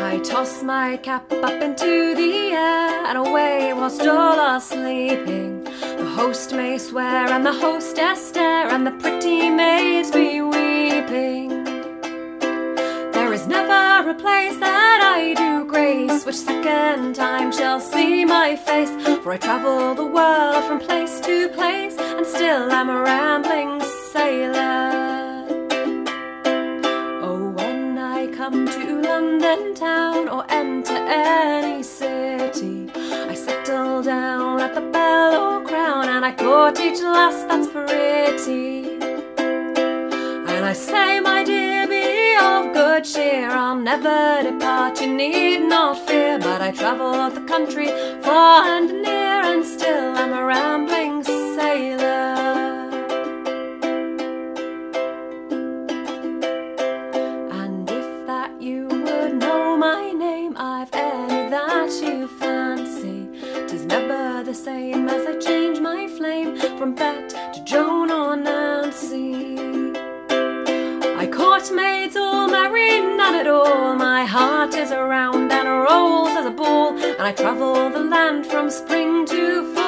I toss my cap up into the air and away whilst all are sleeping. The host may swear and the hostess stare and the pretty maids be weeping. There is never a place that I do grace which second time shall see my face, for I travel the world from place to place and still am a rambling sailor. Oh, when I come to London town or enter any city, I settle down at the Bell or Crown and I court each lass that's pretty. And I say, my dear, be of good cheer, I'll never depart, you need not fear. But I travel the country far and near and still am a rambling sailor. And if that you would know my name, I've any that you fancy. 'Tis never the same as I change my flame from Bet to Joan or Nancy. I court maids all marry, none at all. My heart is a round and rolls as a ball, and I travel the land from spring to fall.